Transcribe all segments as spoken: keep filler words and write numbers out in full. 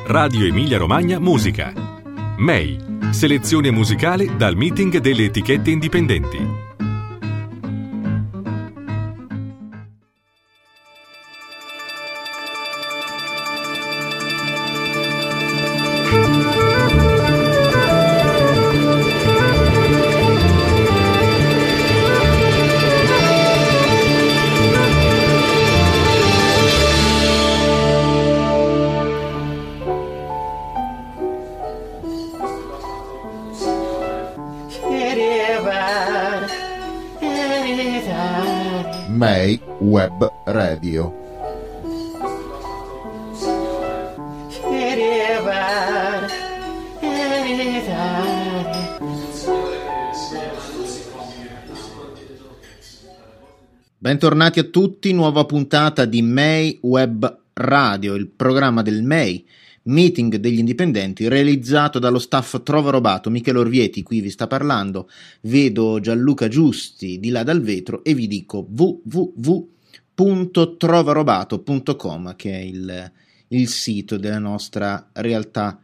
Radio Emilia Romagna Musica. M E I, selezione musicale dal meeting delle etichette indipendenti. M E I Web Radio. Bentornati a tutti, nuova puntata di M E I Web Radio, il programma del M E I, meeting degli indipendenti, realizzato dallo staff Trova Robato. Michele Orvieti qui vi sta parlando, vedo Gianluca Giusti di là dal vetro e vi dico w w w punto trovarobato punto com, che è il, il sito della nostra realtà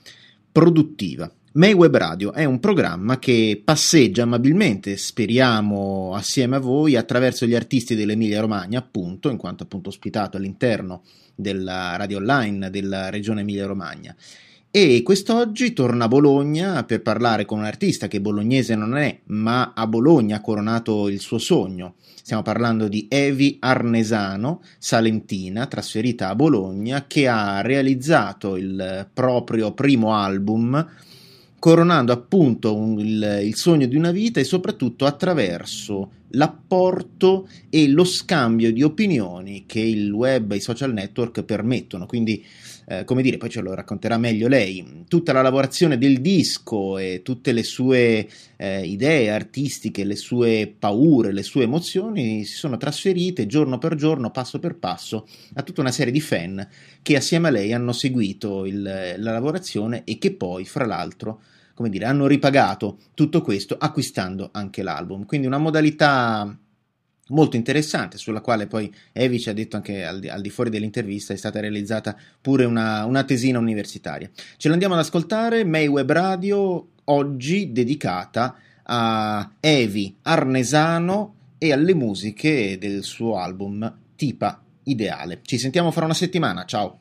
produttiva. M E I Web Radio è un programma che passeggia amabilmente, speriamo assieme a voi, attraverso gli artisti dell'Emilia Romagna, appunto, in quanto appunto ospitato all'interno della radio online della regione Emilia Romagna. E quest'oggi torna a Bologna per parlare con un artista che bolognese non è, ma a Bologna ha coronato il suo sogno. Stiamo parlando di Evi Arnesano, salentina, trasferita a Bologna, che ha realizzato il proprio primo album, coronando appunto un, il, il sogno di una vita e soprattutto attraverso l'apporto e lo scambio di opinioni che il web e i social network permettono. Quindi, eh, come dire, poi ce lo racconterà meglio lei, tutta la lavorazione del disco e tutte le sue eh, idee artistiche, le sue paure, le sue emozioni si sono trasferite giorno per giorno, passo per passo, a tutta una serie di fan che assieme a lei hanno seguito il, la lavorazione e che poi, fra l'altro, come dire, hanno ripagato tutto questo acquistando anche l'album. Quindi una modalità molto interessante, sulla quale poi Evi ci ha detto anche al di, al di fuori dell'intervista è stata realizzata pure una, una tesina universitaria. Ce l'andiamo ad ascoltare, M E I Web Radio, oggi dedicata a Evi Arnesano e alle musiche del suo album Tipa Ideale. Ci sentiamo fra una settimana, ciao!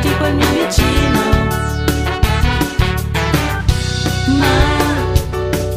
Ma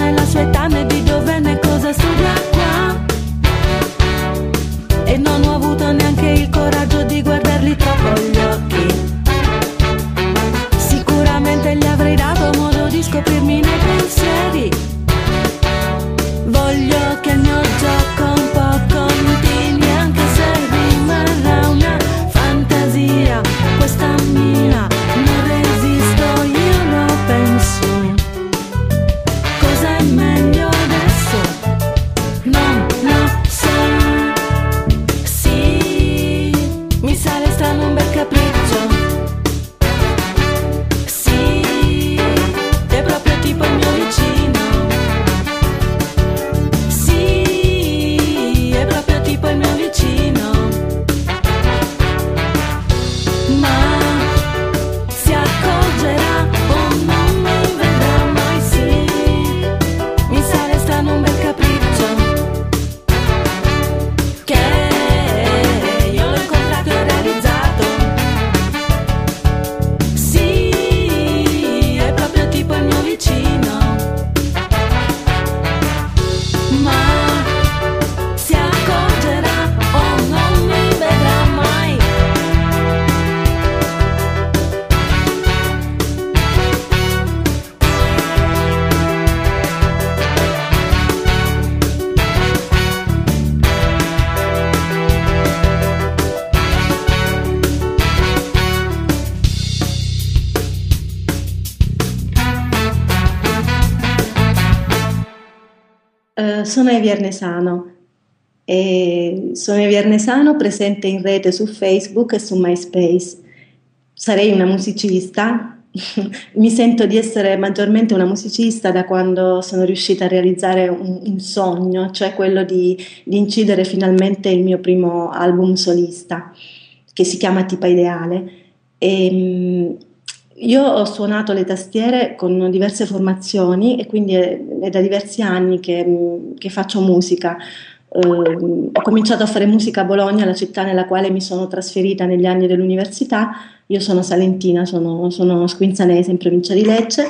né la sua età né di dove né cosa studia qua. E non ho avuto neanche il coraggio di guardarli troppo agli occhi. Sicuramente gli avrei dato modo di scoprirmi nei pensieri. Voglio che il mio gioco un po' continui, anche se rimarrà una fantasia, questa mia. Non resisto, io lo penso. Cosa è meglio adesso? Non lo so. Sì, mi sale strano un bel capriccio. Sì, è proprio tipo il mio vicino. Sì, è proprio tipo il mio vicino. Ma si accorgerà o non mi vedrà mai, sì. Mi sale strano un bel capriccio. Che io l'ho incontrato e realizzato. Sì, è proprio tipo il mio vicino. Ma si accorgerà o non mi vedrà mai. Eh, sono Evie Arnesano e sono Evie Arnesano, presente in rete su Facebook e su MySpace. Sarei una musicista, mi sento di essere maggiormente una musicista da quando sono riuscita a realizzare un, un sogno, cioè quello di, di incidere finalmente il mio primo album solista, che si chiama Tipa Ideale. E, mh, io ho suonato le tastiere con diverse formazioni e quindi è, è da diversi anni che, che faccio musica. Eh, ho cominciato a fare musica a Bologna, la città nella quale mi sono trasferita negli anni dell'università. Io sono salentina, sono, sono squinzanese in provincia di Lecce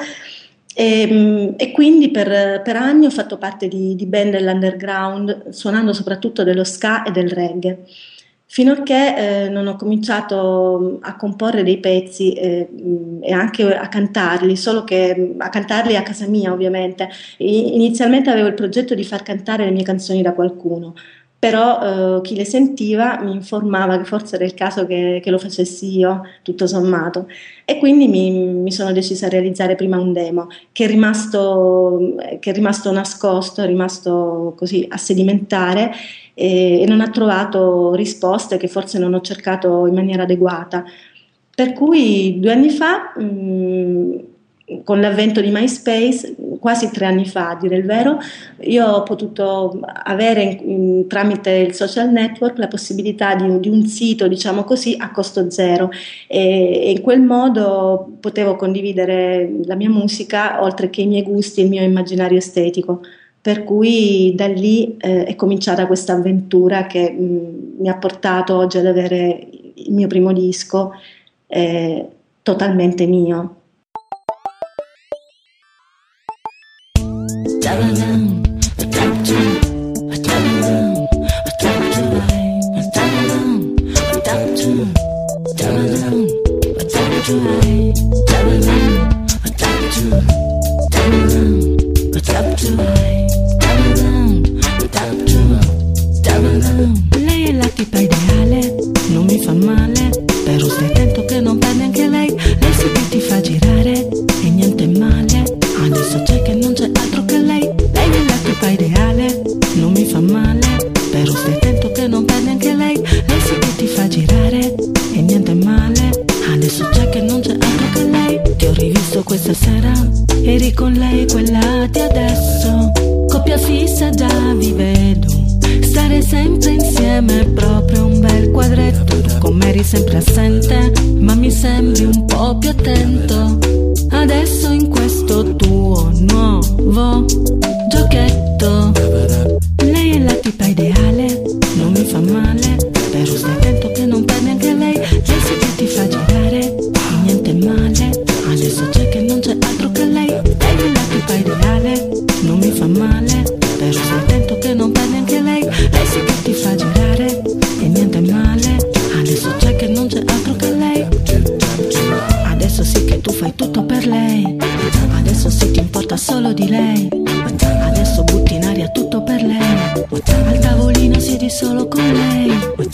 e, e quindi per, per anni ho fatto parte di, di band dell'underground, suonando soprattutto dello ska e del reggae. Fino a che eh, non ho cominciato a comporre dei pezzi eh, e anche a cantarli, solo che a cantarli a casa mia ovviamente. Inizialmente avevo il progetto di far cantare le mie canzoni da qualcuno, però eh, chi le sentiva mi informava che forse era il caso che, che lo facessi io, tutto sommato. E quindi mi, mi sono decisa a realizzare prima un demo che è rimasto, che è rimasto nascosto, è rimasto così a sedimentare, e non ha trovato risposte, che forse non ho cercato in maniera adeguata. Per cui due anni fa, mh, con l'avvento di MySpace, quasi tre anni fa a dire il vero, io ho potuto avere in, in, tramite il social network la possibilità di, di un sito, diciamo così, a costo zero, e, e in quel modo potevo condividere la mia musica oltre che i miei gusti e il mio immaginario estetico. Per cui da lì eh, è cominciata questa avventura che mh, mi ha portato oggi ad avere il mio primo disco eh, totalmente mio. Lei è la tipa ideale, non mi fa male, però stai attento che non perde anche lei. Lei sì che ti fa girare e niente male, adesso c'è che non c'è altro che lei. Lei è la tipa ideale, non mi fa male, però stai attento che non perde anche lei. Lei sì che ti fa girare e niente male, adesso c'è che non c'è altro che lei. Ti ho rivisto questa sera, eri con lei quella di adesso, coppia fissa già vi vedo, stare sempre insieme è proprio un bel quadretto. Tu con me eri sempre assente, ma mi sembri un po' più attento adesso in questo tuo nuovo giochetto. Lei è la tipa ideale, non mi fa male, però stai attento che non perde anche lei. Lei sì che ti fa girare e niente male, adesso c'è che non c'è altro che lei. Lei è la tipa ideale, non mi solo di lei. Adesso butti in aria tutto per lei. Al tavolino siedi solo con lei.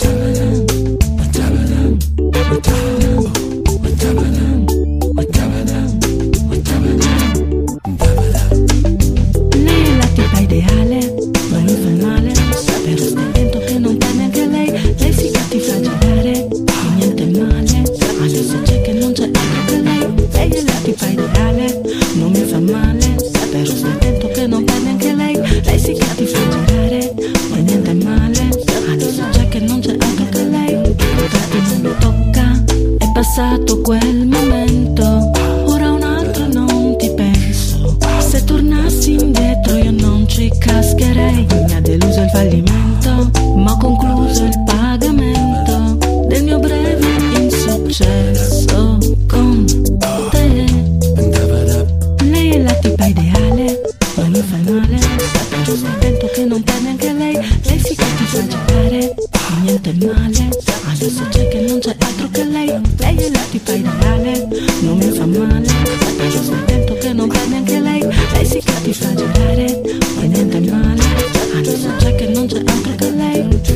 Lei è la tipa ideale, non mi fa male. Però stai attento che non fa neanche lei. Lei si fa ti fa girare e niente male. Adesso c'è che non c'è altro che lei. Lei è la tipa ideale, non mi fa male. Però stai attento che non fa neanche lei. Lei si fa ti fa girare e niente male. Adesso c'è che non c'è altro che lei. Infatti non mi tocca, è passato quel momento. Ora un altro non ti penso. Se tornassi indietro io non ci cascherei. Mi ha deluso il fallimento, ma ho concluso il pagamento del mio breve insuccesso con te. Lei è la tipa ideale, non mi fa male. Però stai attento che non fa neanche lei. Lei si fa ti fa giocare e niente male. Adesso c'è che non c'è altro che lei. Lei è la tipa ideale, non mi fa male. Però stai attento che non fa neanche lei. Lei si fa ti fa giocare e niente male. Adesso c'è che non c'è altro che lei.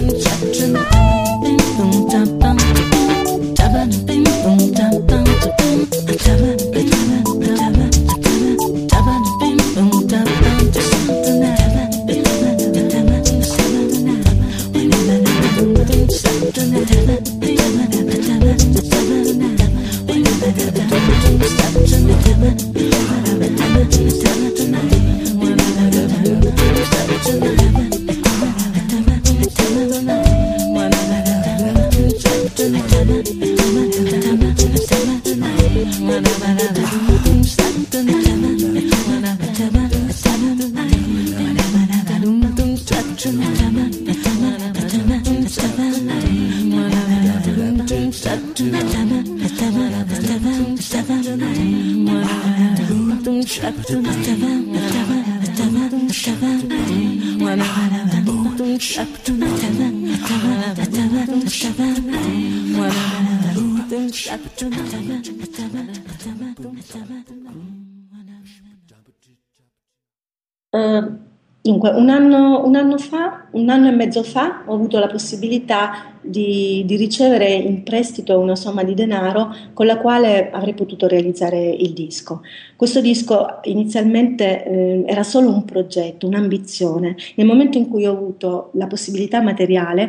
Uh, dunque, un anno, un anno fa, un anno e mezzo fa, ho avuto la possibilità di, di ricevere in prestito una somma di denaro con la quale avrei potuto realizzare il disco. Questo disco inizialmente eh, era solo un progetto, un'ambizione. Nel momento in cui ho avuto la possibilità materiale,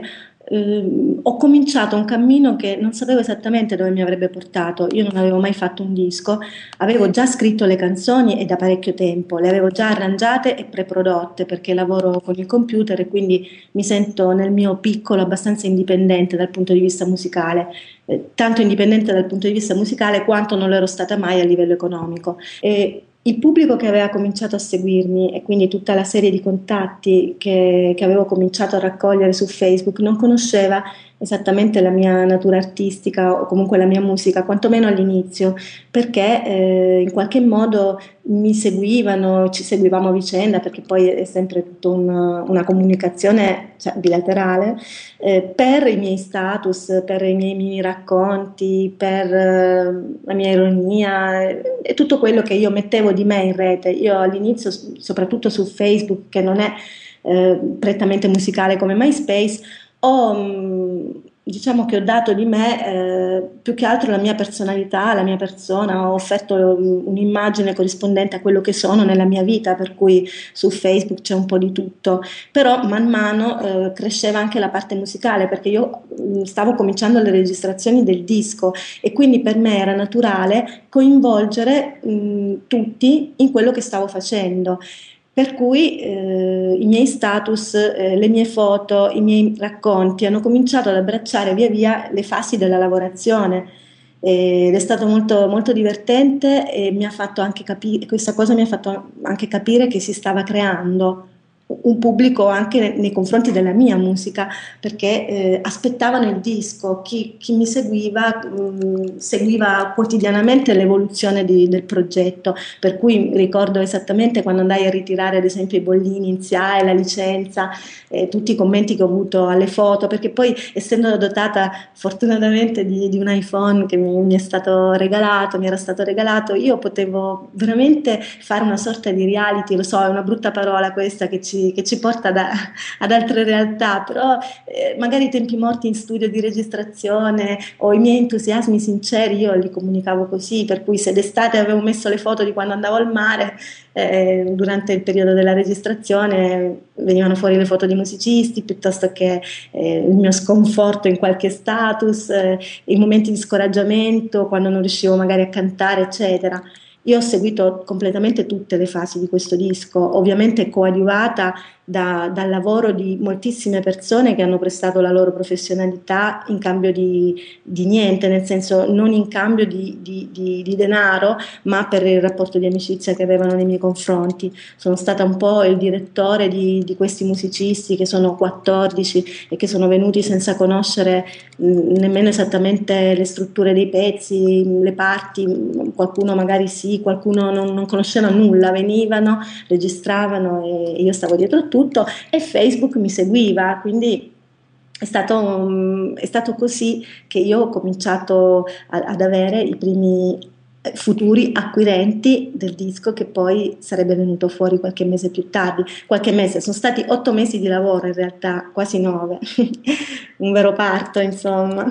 Uh, ho cominciato un cammino che non sapevo esattamente dove mi avrebbe portato. Io non avevo mai fatto un disco, avevo già scritto le canzoni e da parecchio tempo, le avevo già arrangiate e preprodotte perché lavoro con il computer e quindi mi sento nel mio piccolo abbastanza indipendente dal punto di vista musicale, eh, tanto indipendente dal punto di vista musicale quanto non l'ero stata mai a livello economico. E il pubblico che aveva cominciato a seguirmi e quindi tutta la serie di contatti che, che avevo cominciato a raccogliere su Facebook non conosceva esattamente la mia natura artistica o comunque la mia musica, quantomeno all'inizio, perché eh, in qualche modo mi seguivano, ci seguivamo a vicenda, perché poi è sempre tutta una, una comunicazione, cioè, bilaterale, eh, per i miei status, per i miei mini racconti, per eh, la mia ironia e, e tutto quello che io mettevo di me in rete. Io all'inizio, soprattutto su Facebook, che non è eh, prettamente musicale come MySpace, ho, diciamo che ho dato di me eh, più che altro la mia personalità, la mia persona, ho offerto un'immagine corrispondente a quello che sono nella mia vita, per cui su Facebook c'è un po' di tutto, però man mano eh, cresceva anche la parte musicale, perché io stavo cominciando le registrazioni del disco e quindi per me era naturale coinvolgere mh, tutti in quello che stavo facendo. Per cui eh, i miei status, eh, le mie foto, i miei racconti hanno cominciato ad abbracciare via via le fasi della lavorazione ed è stato molto, molto divertente e mi ha fatto anche capire, questa cosa mi ha fatto anche capire che si stava creando un pubblico anche nei confronti della mia musica, perché eh, aspettavano il disco. Chi, chi mi seguiva mh, seguiva quotidianamente l'evoluzione di, del progetto, per cui ricordo esattamente quando andai a ritirare ad esempio i bollini in S I A E, la licenza, eh, tutti i commenti che ho avuto alle foto, perché poi essendo dotata fortunatamente di, di un iPhone che mi, mi è stato regalato, mi era stato regalato, io potevo veramente fare una sorta di reality. Lo so, è una brutta parola questa che ci che ci porta da, ad altre realtà, però eh, magari i tempi morti in studio di registrazione o i miei entusiasmi sinceri io li comunicavo così, per cui se d'estate avevo messo le foto di quando andavo al mare, eh, durante il periodo della registrazione venivano fuori le foto di musicisti, piuttosto che eh, il mio sconforto in qualche status, eh, i momenti di scoraggiamento quando non riuscivo magari a cantare, eccetera. Io ho seguito completamente tutte le fasi di questo disco, ovviamente coadiuvata da, dal lavoro di moltissime persone che hanno prestato la loro professionalità in cambio di, di niente, nel senso non in cambio di, di, di, di denaro, ma per il rapporto di amicizia che avevano nei miei confronti. Sono stata un po' il direttore di, di questi musicisti, che sono quattordici e che sono venuti senza conoscere mh, nemmeno esattamente le strutture dei pezzi, le parti, qualcuno magari sì, qualcuno non, non conosceva nulla, venivano, registravano e io stavo dietro a tutto, e Facebook mi seguiva, quindi è stato, è stato così che io ho cominciato a, ad avere i primi futuri acquirenti del disco, che poi sarebbe venuto fuori qualche mese più tardi. Qualche mese, sono stati otto mesi di lavoro in realtà, quasi nove, un vero parto insomma.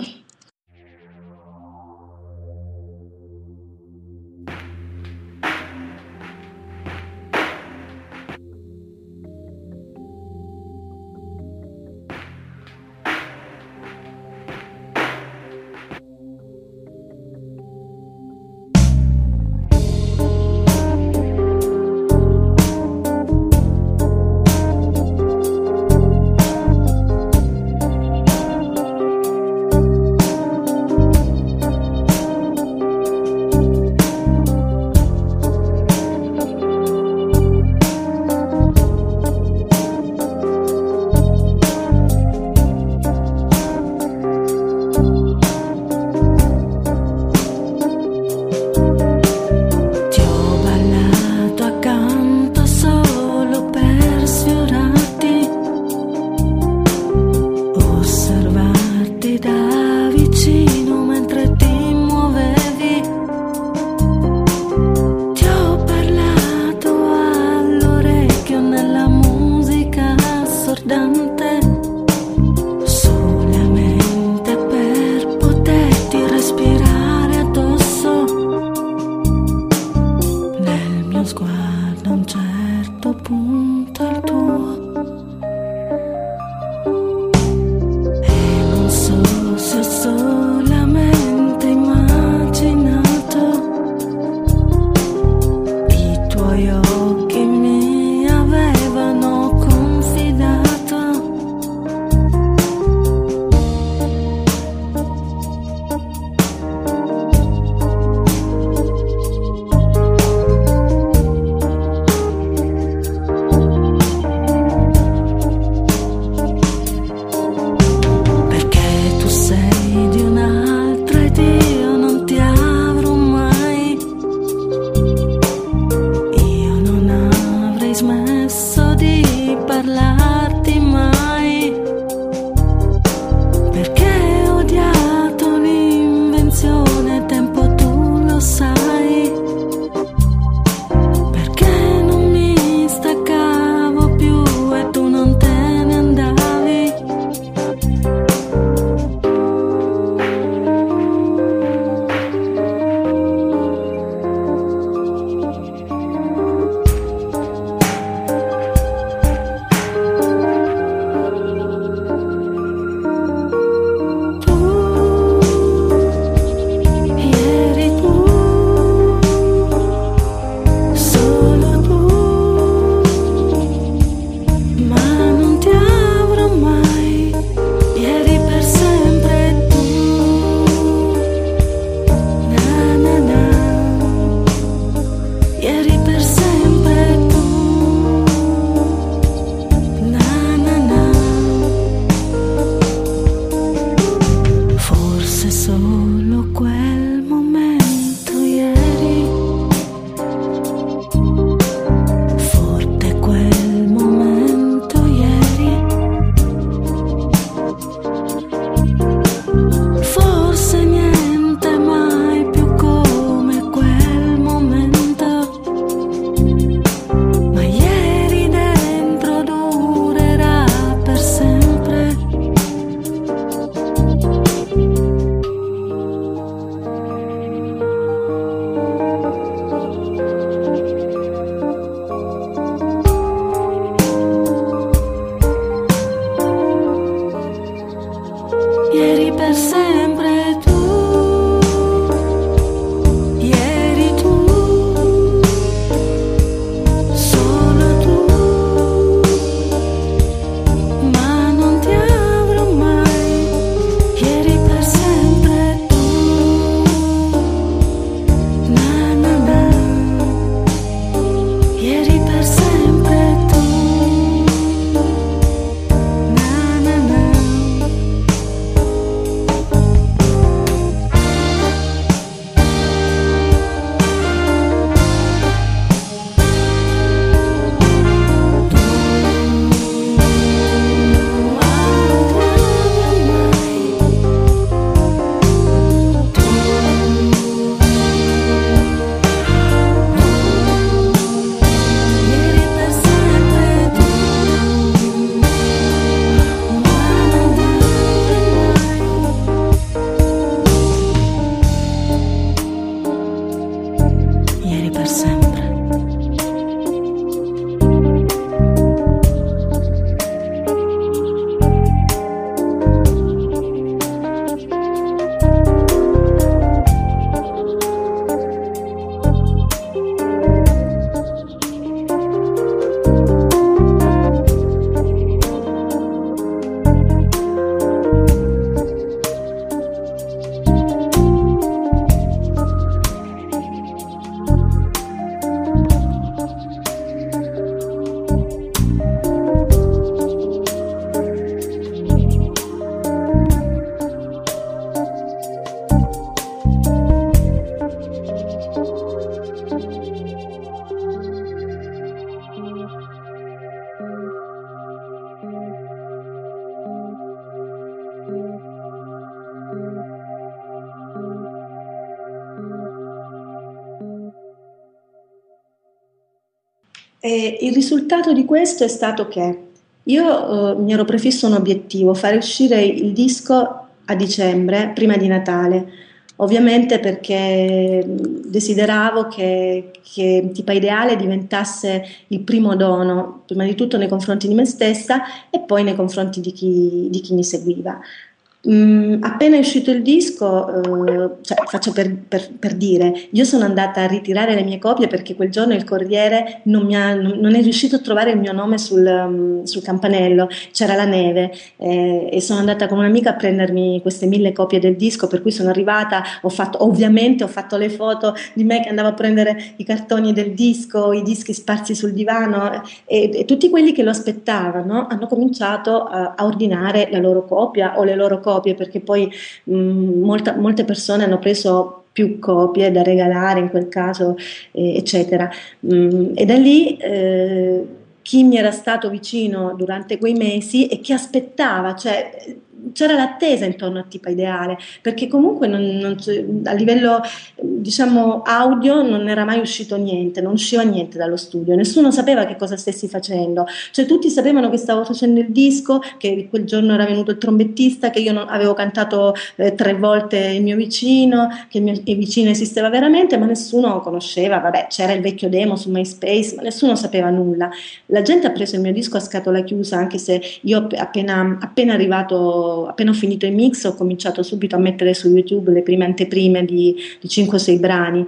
E il risultato di questo è stato che io eh, mi ero prefisso un obiettivo, fare uscire il disco a dicembre, prima di Natale, ovviamente perché desideravo che, che Tipa Ideale diventasse il primo dono, prima di tutto nei confronti di me stessa e poi nei confronti di chi, di chi mi seguiva. Mm, appena è uscito il disco, eh, cioè, faccio per, per, per dire, io sono andata a ritirare le mie copie perché quel giorno il corriere non, mi ha, non, non è riuscito a trovare il mio nome sul, um, sul campanello, c'era la neve eh, e sono andata con un'amica a prendermi queste mille copie del disco, per cui sono arrivata, ho fatto, ovviamente ho fatto le foto di me che andavo a prendere i cartoni del disco, i dischi sparsi sul divano e, e tutti quelli che lo aspettavano hanno cominciato a, a ordinare la loro copia o le loro copie, perché poi mh, molta, molte persone hanno preso più copie da regalare in quel caso, eh, eccetera. Mm, e da lì eh, chi mi era stato vicino durante quei mesi e chi aspettava, cioè c'era l'attesa intorno a Tipa Ideale, perché comunque non, non, a livello diciamo audio non era mai uscito niente, non usciva niente dallo studio, nessuno sapeva che cosa stessi facendo, cioè tutti sapevano che stavo facendo il disco, che quel giorno era venuto il trombettista, che io non, avevo cantato eh, tre volte Il mio vicino, che il mio il vicino esisteva veramente, ma nessuno conosceva, vabbè c'era il vecchio demo su MySpace, ma nessuno sapeva nulla. La gente ha preso il mio disco a scatola chiusa, anche se io appena, appena arrivato appena ho finito i mix ho cominciato subito a mettere su YouTube le prime anteprime di, di cinque o sei brani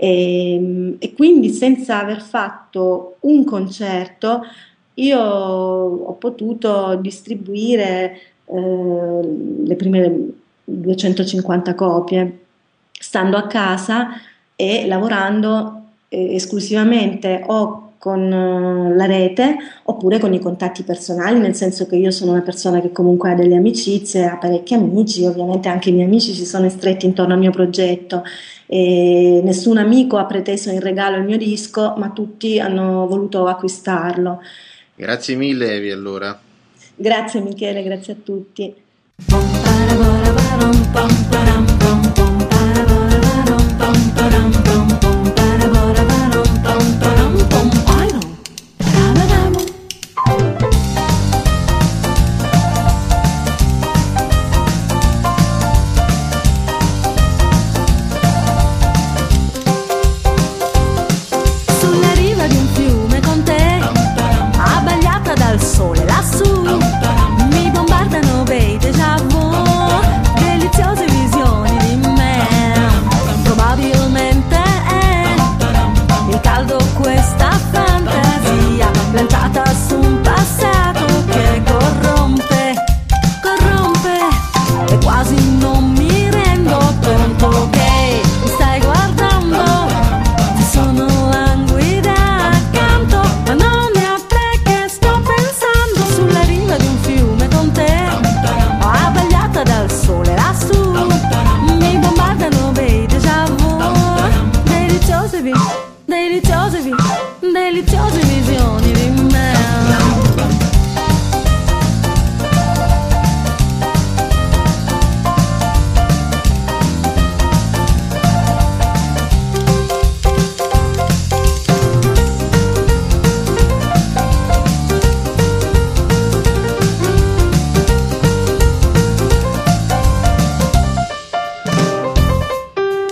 e, e quindi senza aver fatto un concerto io ho potuto distribuire eh, le prime duecentocinquanta copie stando a casa e lavorando eh, esclusivamente o con la rete oppure con i contatti personali, nel senso che io sono una persona che comunque ha delle amicizie, ha parecchi amici, ovviamente anche i miei amici si sono stretti intorno al mio progetto e nessun amico ha preteso in regalo il mio disco, ma tutti hanno voluto acquistarlo. Grazie mille Evi allora. Grazie Michele, grazie a tutti.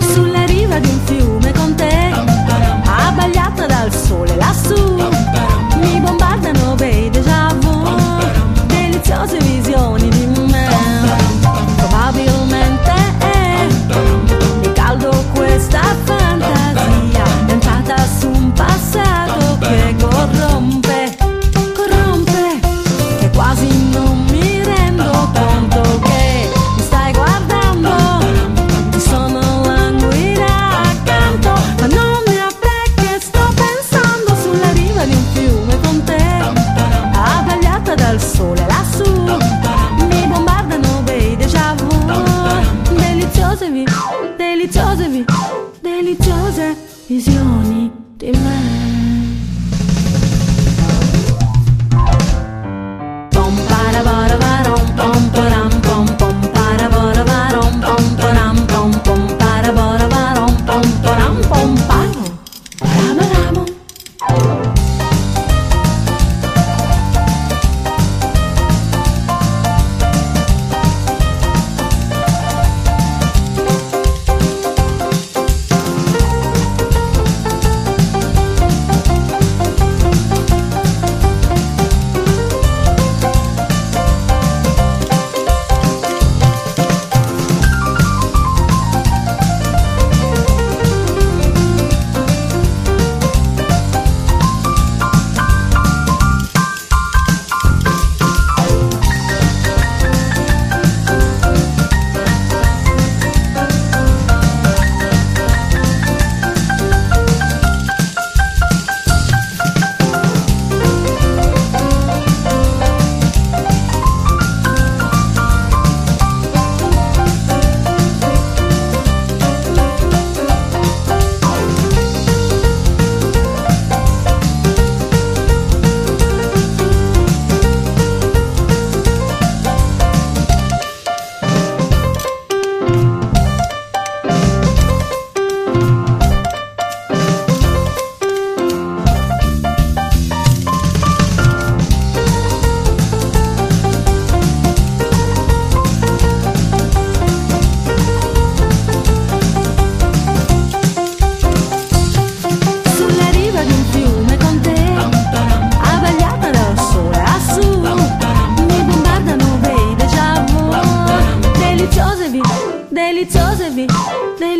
Sulla riva di un fiume con te, abbagliata dal sole lassù,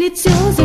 deliziosa